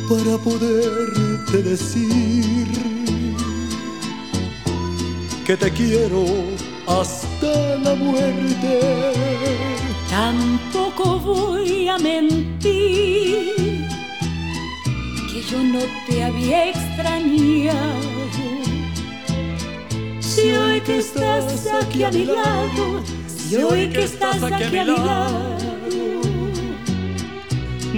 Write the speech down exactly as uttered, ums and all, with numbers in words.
para poderte decir que te quiero hasta la muerte. Tampoco voy a mentir que yo no te había extrañado. Si hoy que estás aquí a mi lado, si hoy que estás aquí a mi lado,